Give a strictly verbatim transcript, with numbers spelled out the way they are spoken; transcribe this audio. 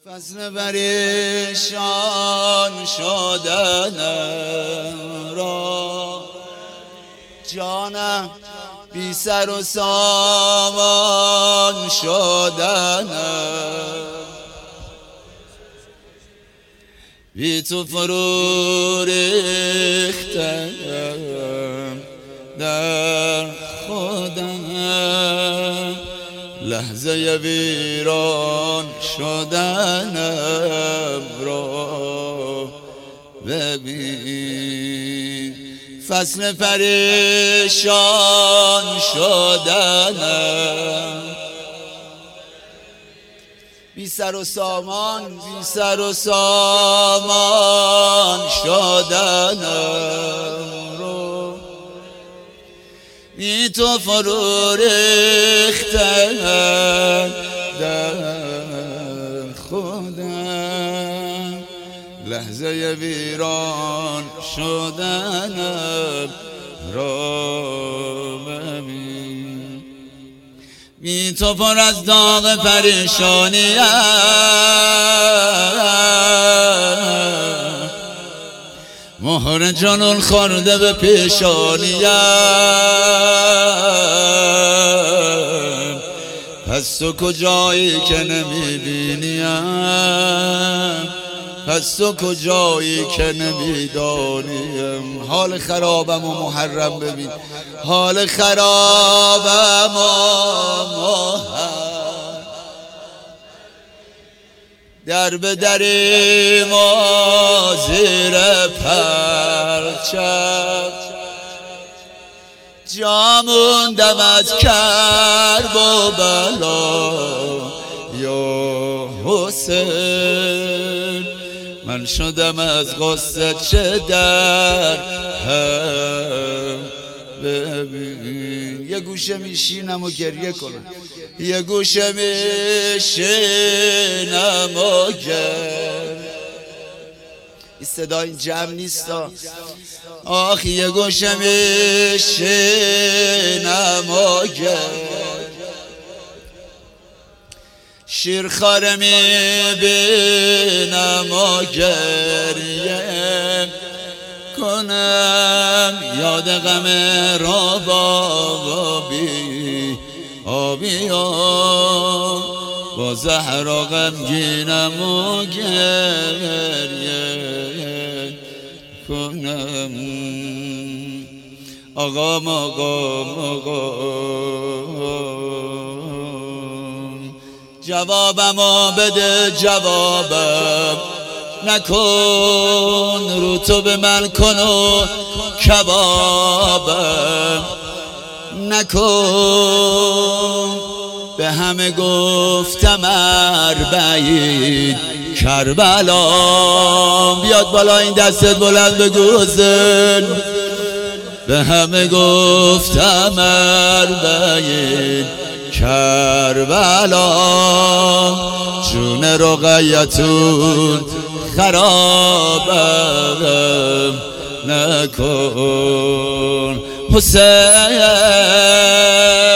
فصل پریشان شدنم را جانم بی سر و سامان شدنم بی تو فرو ریختم در خودم لحظه ویران شدنم را ببین فصل پریشان شدنم بی سر و سامان بی سر و سامان شدنم رو بی تو فرو ریختم در خودم لحظه ویران شدنم را ببین بی تو پر از داغ پریشانیم مهر جنون خورده به پیشانیم پس تو کجایی که نمیبینیم پس تو کجایی که نمیدانیم حال خرابم و محرم ببین حال خرابم و محرم در به دریم و زیر پرچم جا موندم از کرب و بلا یا حسین من شدم از غصه چه در هم ببین یه گوشه میشینم و گریه کنم یه گوشه میشینم و گریه این صدا این جمع نیست آخ یه گوشه میشینم و گریه شیرخواره میبینم و گریه کنم یاد غم ربابی آبی با زهر و غمگینم و گریه کنم آقام آقام آقام جوابمو بده جوابم نکن رو تو به من کن و کبابم نکن به همه گفتم اربعین کربلا بیاد بالا این دستت بلند بگو زن به همه گفتم اربعین کربلا جون رقیتون خرابم نکن حسین